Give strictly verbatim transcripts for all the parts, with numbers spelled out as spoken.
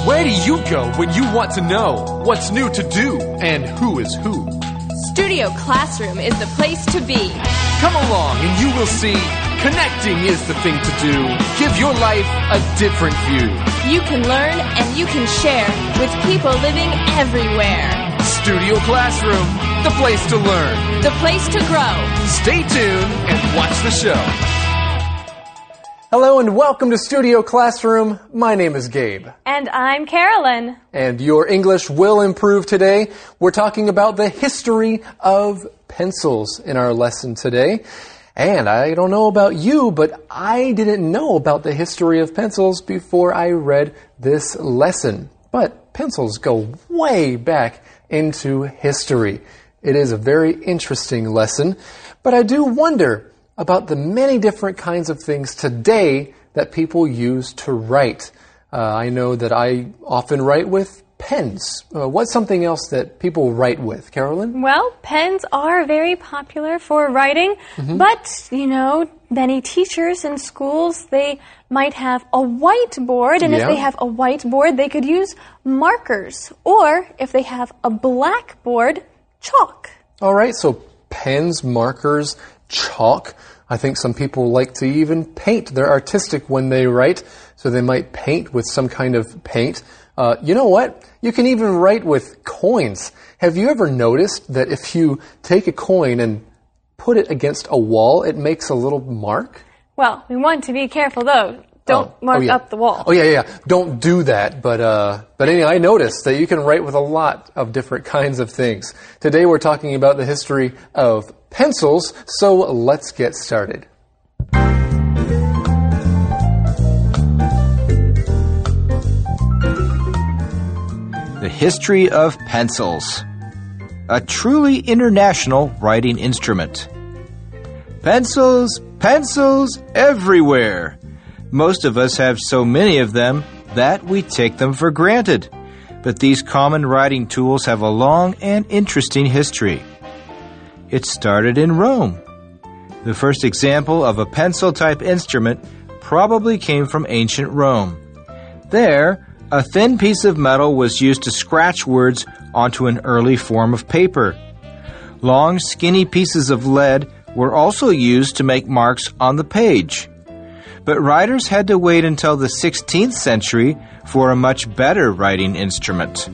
Where do you go when you want to know what's new to do and who is who? Studio Classroom is the place to be. Come along and you will see connecting is the thing to do. Give your life a different view. You can learn and you can share with people living everywhere. Studio Classroom, the place to learn. The place to grow. Stay tuned and watch the show. Hello and welcome to Studio Classroom. My name is Gabe. And I'm Carolyn. And your English will improve today. We're talking about the history of pencils in our lesson today. And I don't know about you, but I didn't know about the history of pencils before I read this lesson. But pencils go way back into history. It is a very interesting lesson. But I do wonder about the many different kinds of things today that people use to write. Uh, I know that I often write with pens. Uh, what's something else that people write with, Carolyn? Well, pens are very popular for writing, mm-hmm. but, you know, many teachers in schools, they might have a whiteboard, and yeah. if they have a whiteboard, they could use markers, or if they have a blackboard, chalk. All right, so pens, markers, chalk. I think some people like to even paint. They're artistic when they write, so they might paint with some kind of paint. Uh, you know what? You can even write with coins. Have you ever noticed that if you take a coin and put it against a wall, it makes a little mark? Well, we want to be careful, though. Don't oh, mark oh, yeah. up the wall. Oh, yeah, yeah. Don't do that. But, uh, but anyway, I noticed that you can write with a lot of different kinds of things. Today we're talking about the history of pencils, so let's get started. The history of pencils. A truly international writing instrument. Pencils, pencils everywhere. Most of us have so many of them that we take them for granted. But these common writing tools have a long and interesting history. It started in Rome. The first example of a pencil-type instrument probably came from ancient Rome. There, a thin piece of metal was used to scratch words onto an early form of paper. Long, skinny pieces of lead were also used to make marks on the page. But writers had to wait until the sixteenth century for a much better writing instrument.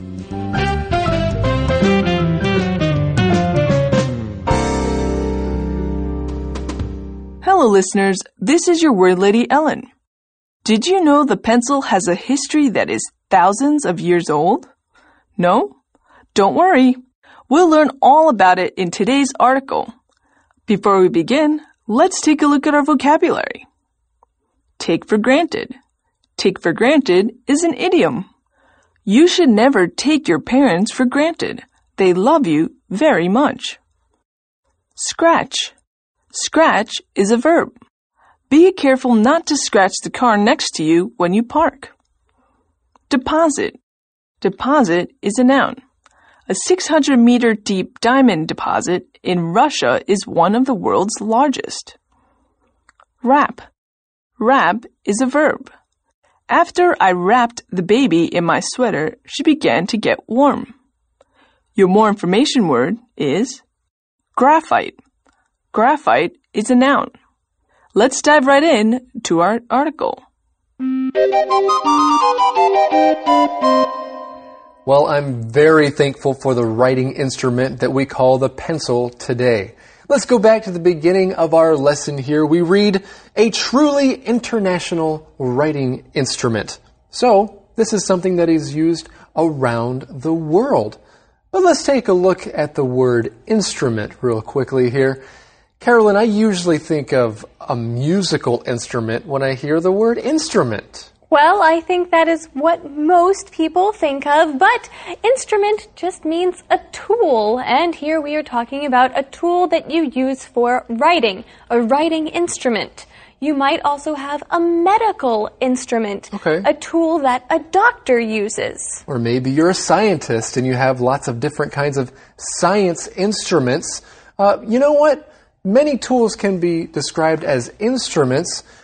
Hello, listeners. This is your Word Lady Ellen. Did you know the pencil has a history that is thousands of years old? No? Don't worry. We'll learn all about it in today's article. Before we begin, let's take a look at our vocabulary. Take for granted. Take for granted is an idiom. You should never take your parents for granted. They love you very much. Scratch. Scratch is a verb. Be careful not to scratch the car next to you when you park. Deposit. Deposit is a noun. A six hundred meter deep diamond deposit in Russia is one of the world's largest. Wrap. Wrap is a verb. After I wrapped the baby in my sweater, she began to get warm. Your more information word is graphite. Graphite is a noun. Let's dive right in to our article. Well, I'm very thankful for the writing instrument that we call the pencil today. Let's go back to the beginning of our lesson here. We read, a truly international writing instrument. So, this is something that is used around the world. But let's take a look at the word instrument real quickly here. Carolyn, I usually think of a musical instrument when I hear the word instrument. Well, I think that is what most people think of, but instrument just means a tool. And here we are talking about a tool that you use for writing, a writing instrument. You might also have a medical instrument, okay. a tool that a doctor uses. Or maybe you're a scientist and you have lots of different kinds of science instruments. Uh, you know what? Many tools can be described as instruments,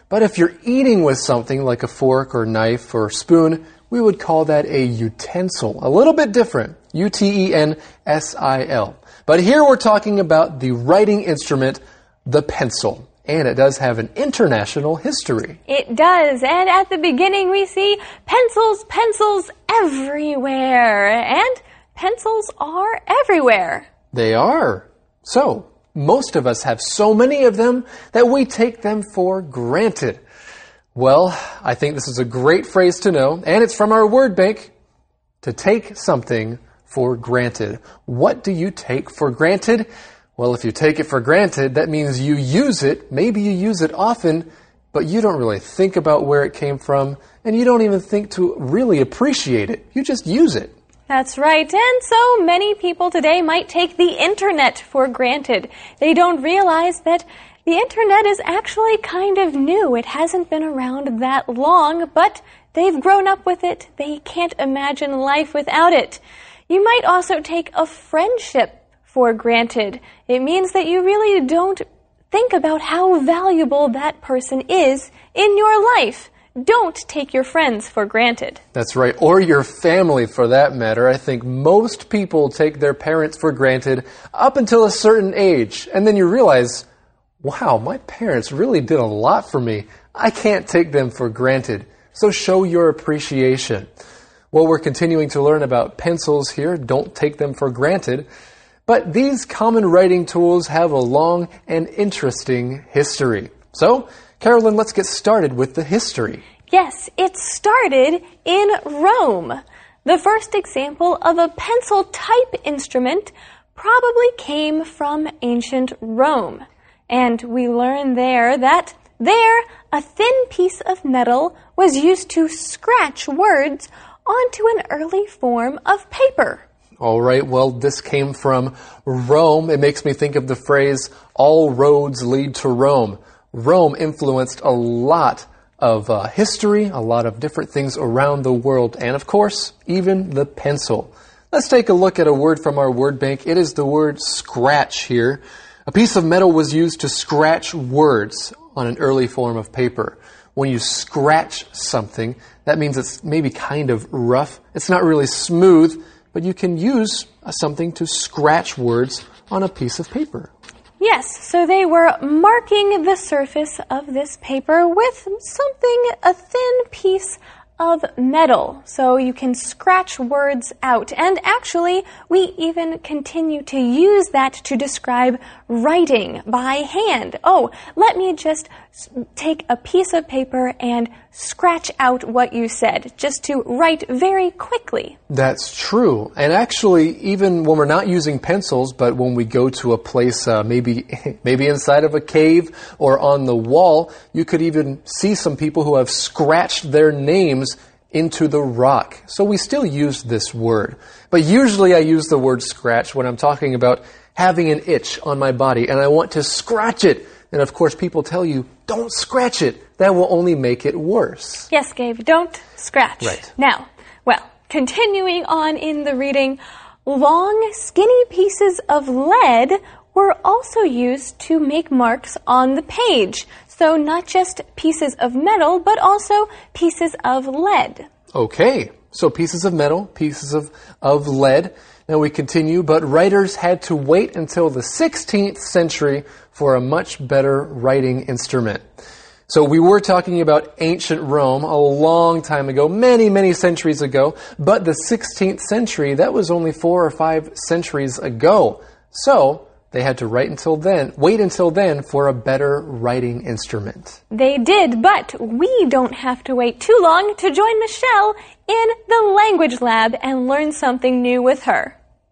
But if you're eating with something like a fork or knife or spoon, we would call that a utensil. A little bit different. U T E N S I L. But here we're talking about the writing instrument, the pencil. And it does have an international history. It does. And at the beginning we see pencils, pencils everywhere. And pencils are everywhere. They are. So, most of us have so many of them that we take them for granted. Well, I think this is a great phrase to know, and it's from our word bank. To take something for granted. What do you take for granted? Well, if you take it for granted, that means you use it. Maybe you use it often, but you don't really think about where it came from, and you don't even think to really appreciate it. You just use it. That's right. And so many people today might take the internet for granted. They don't realize that the internet is actually kind of new. It hasn't been around that long, but they've grown up with it. They can't imagine life without it. You might also take a friendship for granted. It means that you really don't think about how valuable that person is in your life. Don't take your friends for granted. That's right. Or your family, for that matter. I think most people take their parents for granted up until a certain age. And then you realize, wow, my parents really did a lot for me. I can't take them for granted. So show your appreciation. Well, we're continuing to learn about pencils here. Don't take them for granted. But these common writing tools have a long and interesting history. So, Carolyn, let's get started with the history. Yes, it started in Rome. The first example of a pencil type instrument probably came from ancient Rome. And we learn there that there a thin piece of metal was used to scratch words onto an early form of paper. All right, well, this came from Rome. It makes me think of the phrase, all roads lead to Rome. Rome influenced a lot of uh, history, a lot of different things around the world, and of course, even the pencil. Let's take a look at a word from our word bank. It is the word scratch here. A piece of metal was used to scratch words on an early form of paper. When you scratch something, that means it's maybe kind of rough. It's not really smooth, but you can use something to scratch words on a piece of paper. Yes, so they were marking the surface of this paper with something, a thin piece of metal, so you can scratch words out. And actually, we even continue to use that to describe writing by hand. Oh, let me just take a piece of paper and scratch out what you said, just to write very quickly. That's true. And actually, even when we're not using pencils, but when we go to a place, uh, maybe maybe inside of a cave or on the wall, you could even see some people who have scratched their names into the rock. So we still use this word. But usually I use the word scratch when I'm talking about having an itch on my body and I want to scratch it. And of course people tell you, don't scratch it. That will only make it worse. Yes, Gabe, don't scratch. Right. Now, well, continuing on in the reading, long, skinny pieces of lead were also used to make marks on the page. So not just pieces of metal, but also pieces of lead. Okay, so pieces of metal, pieces of, of lead. Now we continue, but writers had to wait until the sixteenth century for a much better writing instrument. So we were talking about ancient Rome a long time ago, many, many centuries ago, but the sixteenth century, that was only four or five centuries ago. So they had to write until then, wait until then for a better writing instrument. They did, but we don't have to wait too long to join Michelle in the language lab and learn something new with her.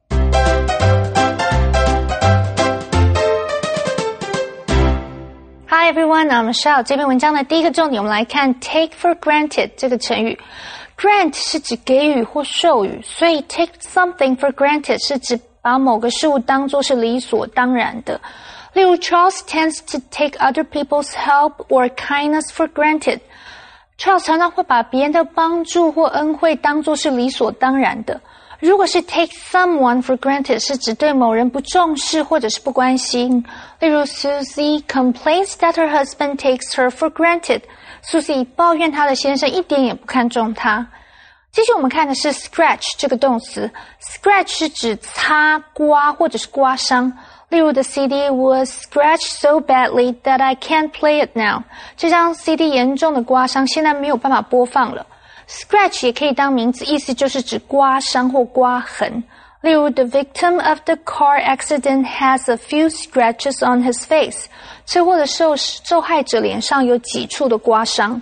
Hi everyone, I'm Michelle. 这篇文章的第一个重点，我们来看 take for granted 这个成语。Grant 是指给予或授予，所以 take something for granted 是指把某个事物当作是理所当然的。例如 Charles tends to take other people's help or kindness for granted. Charles 常常会把别人的帮助或恩惠当作是理所当然的。 如果是 take someone for granted 是指对某人不重视或者是不关心。例如 Susie complains that her husband takes her for granted. Susie 抱怨她的先生一点也不看重她。继续我们看的是 scratch 这个动词。scratch 是指擦、刮或者是刮伤。例如 the C D was scratched so badly that I can't play it now. 这张 C D 严重的刮伤，现在没有办法播放了。Scratch 也可以当名词，意思就是指刮伤或刮痕。例如 the victim of the car accident has a few scratches on his face. 车祸的受受害者脸上有几处的刮伤。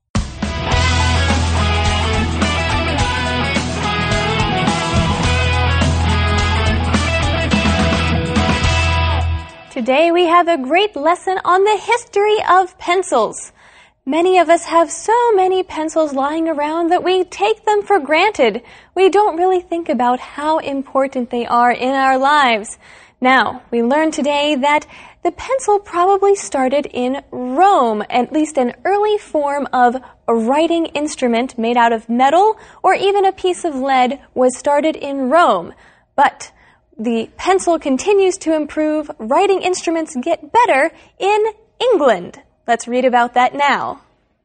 Today we have a great lesson on the history of pencils. Many of us have so many pencils lying around that we take them for granted. We don't really think about how important they are in our lives. Now, we learned today that the pencil probably started in Rome, at least an early form of a writing instrument made out of metal or even a piece of lead was started in Rome. But the pencil continues to improve. Writing instruments get better in England. Let's read about that now.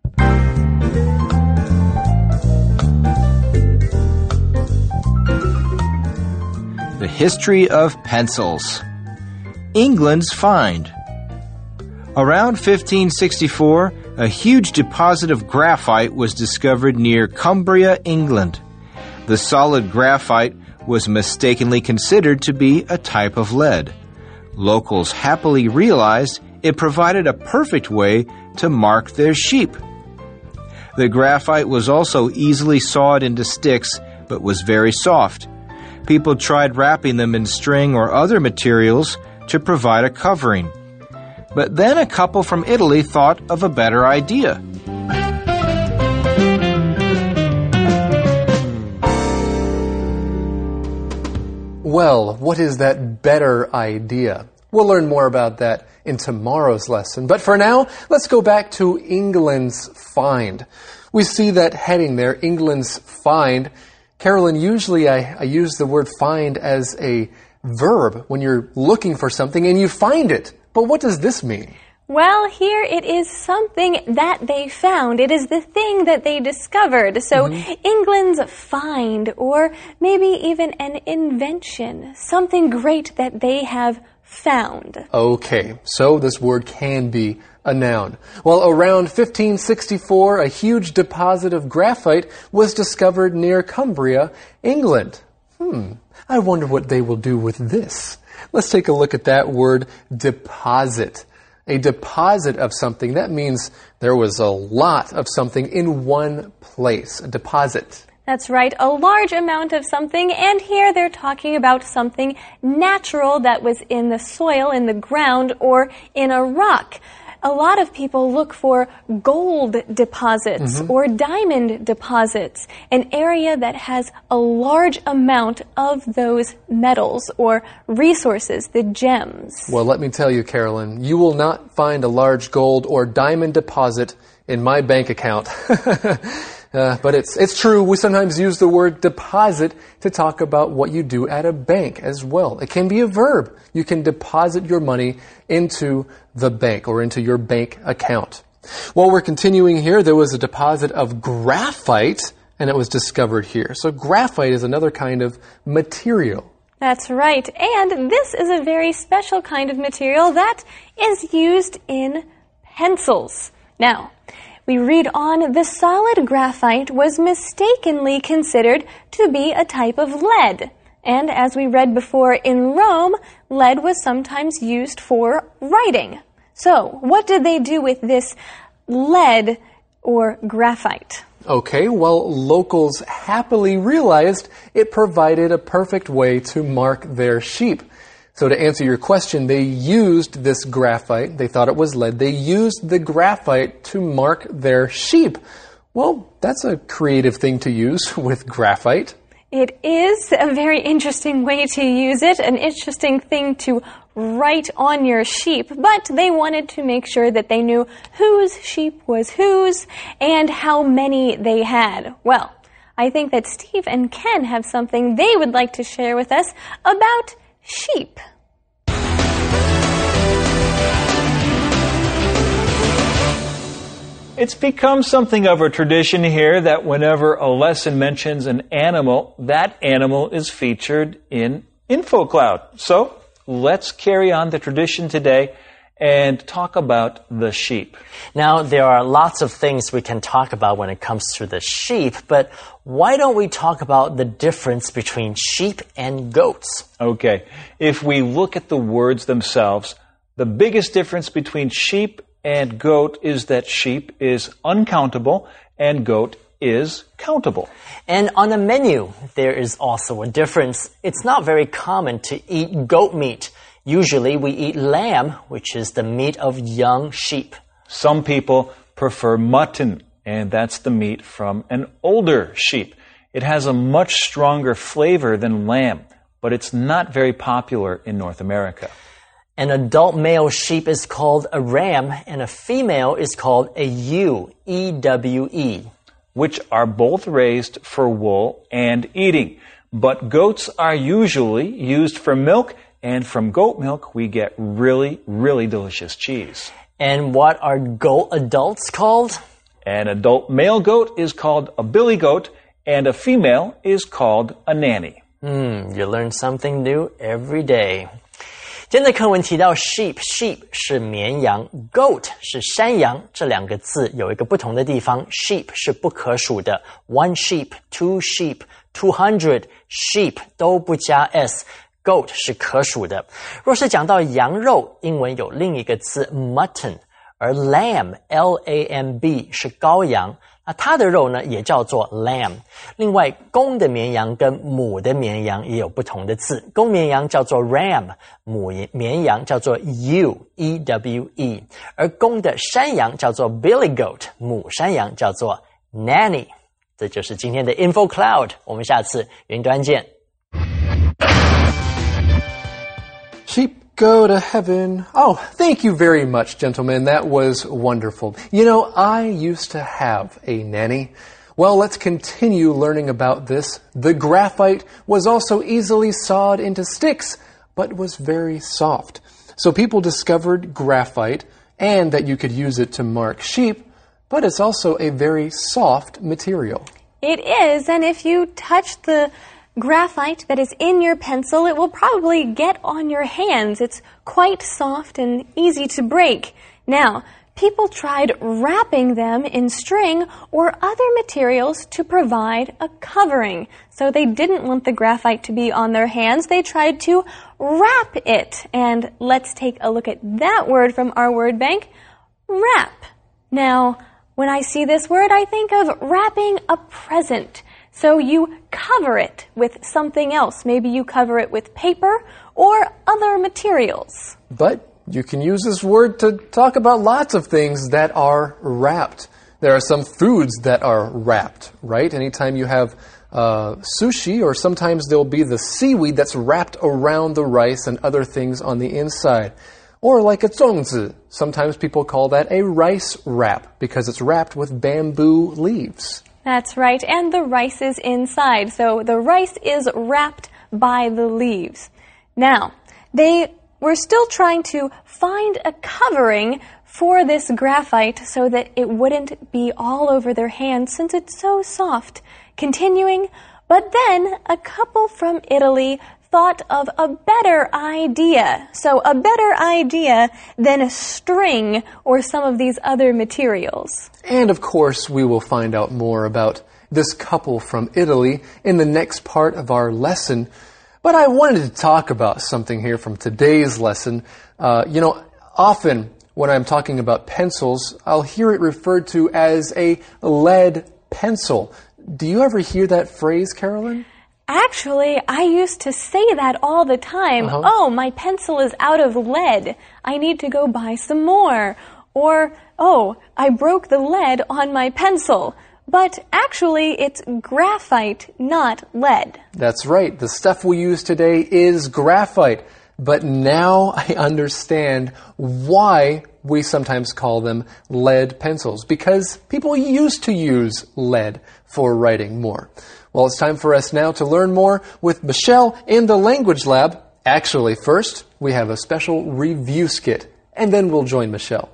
The history of pencils. England's find. Around fifteen sixty-four, a huge deposit of graphite was discovered near Cumbria, England. The solid graphite was mistakenly considered to be a type of lead. Locals happily realized it provided a perfect way to mark their sheep. The graphite was also easily sawed into sticks, but was very soft. People tried wrapping them in string or other materials to provide a covering. But then a couple from Italy thought of a better idea. Well, what is that better idea? We'll learn more about that in tomorrow's lesson. But for now, let's go back to England's find. We see that heading there, England's find. Carolyn, usually I, I use the word find as a verb when you're looking for something and you find it. But what does this mean? Well, here it is something that they found. It is the thing that they discovered. So mm-hmm. England's find, or maybe even an invention, something great that they have found. Okay, so this word can be a noun. Well, around fifteen sixty-four, a huge deposit of graphite was discovered near Cumbria, England. Hmm, I wonder what they will do with this. Let's take a look at that word, deposit. A deposit of something, that means there was a lot of something in one place, a deposit. That's right, a large amount of something, and here they're talking about something natural that was in the soil, in the ground, or in a rock. A lot of people look for gold deposits mm-hmm. or diamond deposits, an area that has a large amount of those metals or resources, the gems. Well, let me tell you, Carolyn, you will not find a large gold or diamond deposit in my bank account. Uh, but it's it's true, we sometimes use the word deposit to talk about what you do at a bank as well. It can be a verb. You can deposit your money into the bank or into your bank account. While we're continuing here, there was a deposit of graphite, and it was discovered here. So graphite is another kind of material. That's right. And this is a very special kind of material that is used in pencils. Now, we read on, the solid graphite was mistakenly considered to be a type of lead. And as we read before, in Rome, lead was sometimes used for writing. So, what did they do with this lead or graphite? Okay, well, locals happily realized it provided a perfect way to mark their sheep. So to answer your question, they used this graphite. They thought it was lead. They used the graphite to mark their sheep. Well, that's a creative thing to use with graphite. It is a very interesting way to use it, an interesting thing to write on your sheep, but they wanted to make sure that they knew whose sheep was whose and how many they had. Well, I think that Steve and Ken have something they would like to share with us about sheep. It's become something of a tradition here that whenever a lesson mentions an animal, that animal is featured in InfoCloud. So let's carry on the tradition today and talk about the sheep. Now, there are lots of things we can talk about when it comes to the sheep, but why don't we talk about the difference between sheep and goats? Okay, if we look at the words themselves, the biggest difference between sheep and goat is that sheep is uncountable and goat is countable. And on the menu, there is also a difference. It's not very common to eat goat meat. Usually we eat lamb, which is the meat of young sheep. Some people prefer mutton, and that's the meat from an older sheep. It has a much stronger flavor than lamb, but it's not very popular in North America. An adult male sheep is called a ram, and a female is called a ewe, E W E. Which are both raised for wool and eating. But goats are usually used for milk, and from goat milk we get really, really delicious cheese. And what are goat adults called? An adult male goat is called a billy goat, and a female is called a nanny. Hmm, you learn something new every day. 今天的课文提到 sheep, sheep 是绵羊 goat 是山羊，这两个字有一个不同的地方 sheep 是不可数的 one sheep, two sheep, two hundred sheep 都不加 s goat 是可数的。若是讲到羊肉，英文有另一个字 mutton， 而 lamb, L A M B 是羔羊，那它的肉呢也叫做 lamb。另外，公的绵羊跟母的绵羊也有不同的字，公绵羊叫做 ram， 母绵羊叫做 ewe, E W E， 而公的山羊叫做 billy goat， 母山羊叫做 nanny。这就是今天的 InfoCloud， 我们下次云端见。 Sheep go to heaven. Oh, thank you very much, gentlemen. That was wonderful. You know, I used to have a nanny. Well, let's continue learning about this. The graphite was also easily sawed into sticks, but was very soft. So people discovered graphite and that you could use it to mark sheep, but it's also a very soft material. It is, and if you touch the graphite that is in your pencil, it will probably get on your hands. It's quite soft and easy to break. Now, people tried wrapping them in string or other materials to provide a covering. So they didn't want the graphite to be on their hands. They tried to wrap it. And let's take a look at that word from our word bank, wrap. Now, when I see this word, I think of wrapping a present. So you cover it with something else. Maybe you cover it with paper or other materials. But you can use this word to talk about lots of things that are wrapped. There are some foods that are wrapped, right? Anytime you have uh, sushi, or sometimes there'll be the seaweed that's wrapped around the rice and other things on the inside. Or like a zongzi. Sometimes people call that a rice wrap because it's wrapped with bamboo leaves. That's right, and the rice is inside, so the rice is wrapped by the leaves. Now, they were still trying to find a covering for this graphite so that it wouldn't be all over their hands since it's so soft. Continuing, but then a couple from Italy thought of a better idea. So a better idea than a string or some of these other materials. And of course, we will find out more about this couple from Italy in the next part of our lesson. But I wanted to talk about something here from today's lesson. Uh, you know, often when I'm talking about pencils, I'll hear it referred to as a lead pencil. Do you ever hear that phrase, Carolyn? Actually, I used to say that all the time. Uh-huh. Oh, my pencil is out of lead. I need to go buy some more. Or, oh, I broke the lead on my pencil. But actually, it's graphite, not lead. That's right. The stuff we use today is graphite. but now I understand why we sometimes call them lead pencils, because people used to use lead for writing more. Well, it's time for us now to learn more with Michelle in the Language Lab. Actually, first, we have a special review skit, and then we'll join Michelle.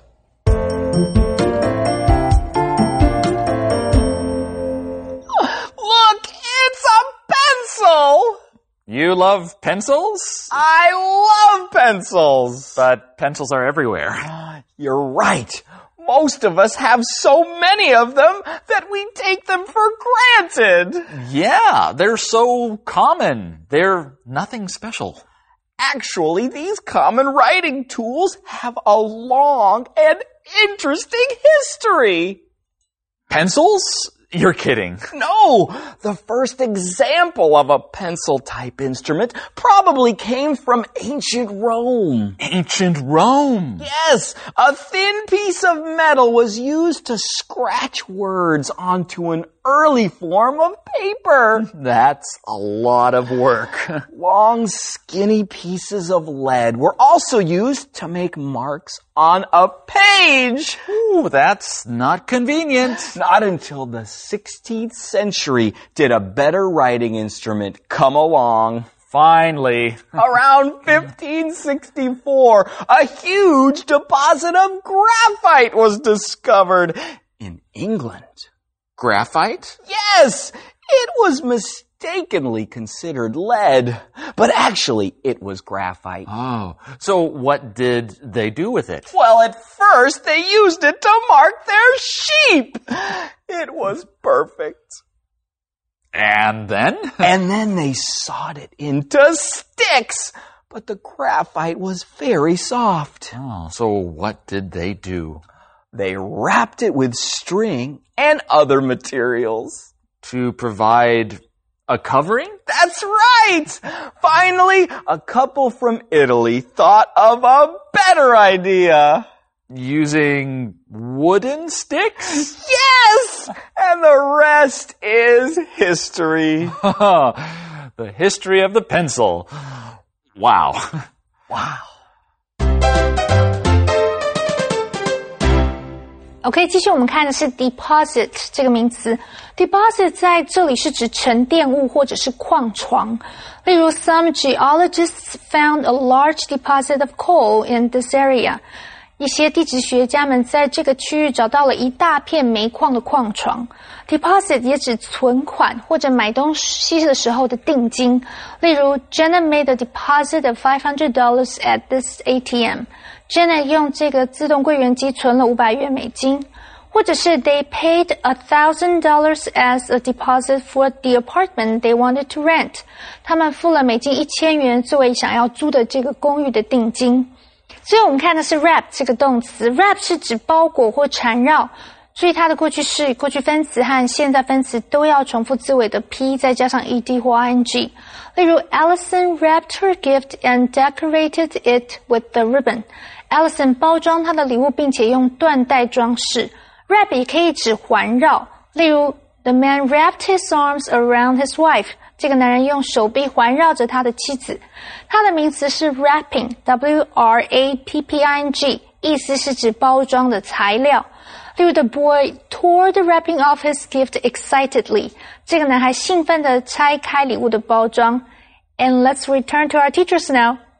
Look, it's a pencil! You love pencils? I love pencils! But pencils are everywhere. You're right. Most of us have so many of them that we take them for granted. Yeah, they're so common. They're nothing special. Actually, these common writing tools have a long and interesting history. Pencils? You're kidding. No, the first example of a pencil-type instrument probably came from ancient Rome. Ancient Rome? Yes, a thin piece of metal was used to scratch words onto an early form of paper. That's a lot of work. Long, skinny pieces of lead were also used to make marks on a page. Ooh, that's not convenient. Not until the sixteenth century did a better writing instrument come along. Finally. Around fifteen sixty-four, a huge deposit of graphite was discovered in England. Graphite? Yes! It was mistakenly considered lead, but actually it was graphite. Oh, so what did they do with it? Well, at first they used it to mark their sheep. It was perfect. And then? And then they sawed it into sticks, but the graphite was very soft. Oh, so what did they do? They wrapped it with string and other materials. To provide a covering? That's right! Finally, a couple from Italy thought of a better idea. Using wooden sticks? Yes! And the rest is history. The history of the pencil. Wow. Wow. OK， 继续我们看的是 deposit 这个名词。deposit 在这里是指沉淀物或者是矿床。例如 ，some geologists found a large deposit of coal in this area。一些地质学家们在这个区域找到了一大片煤矿的矿床。deposit 也指存款或者买东西的时候的定金。例如 ，Jenna made a deposit of five hundred dollars at this A T M。Jenna 用这个自动柜员机存了五百元美金，或者是 they paid a thousand dollars as a deposit for the apartment they wanted to rent。他们付了美金一千元作为想要租的这个公寓的定金。所以我们看的是 wrap 这个动词 ，wrap 是指包裹或缠绕，所以它的过去式、过去分词和现在分词都要重复字尾的 P 再加上 ed 或 ing。例如 ，Allison wrapped her gift and decorated it with the ribbon。Allison 包装她的礼物，并且用缎带装饰。Wrap 也可以指环绕，例如 The man wrapped his arms around his wife。这个男人用手臂环绕着他的妻子。它的名词是 wrapping， W R A P P I N G， 意思是指包装的材料。例如 The boy tore the wrapping off his gift excitedly。这个男孩兴奋地拆开礼物的包装。And let's return to our teachers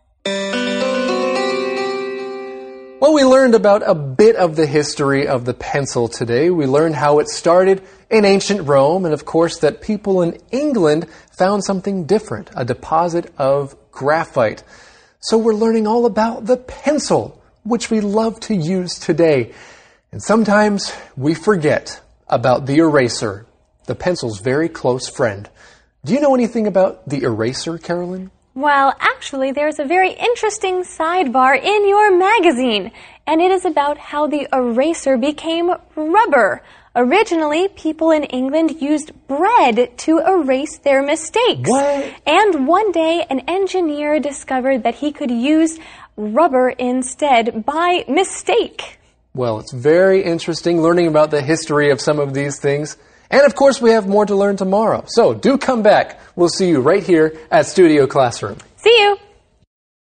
now.Well, we learned about a bit of the history of the pencil today. We learned how it started in ancient Rome, and of course that people in England found something different, a deposit of graphite. So we're learning all about the pencil, which we love to use today. And sometimes we forget about the eraser, the pencil's very close friend. Do you know anything about the eraser, Carolyn?Well, actually, there's a very interesting sidebar in your magazine, and it is about how the eraser became rubber. Originally, people in England used bread to erase their mistakes. What? And one day, an engineer discovered that he could use rubber instead by mistake. Well, it's very interesting learning about the history of some of these things.And of course, we have more to learn tomorrow. So do come back. We'll see you right here at Studio Classroom.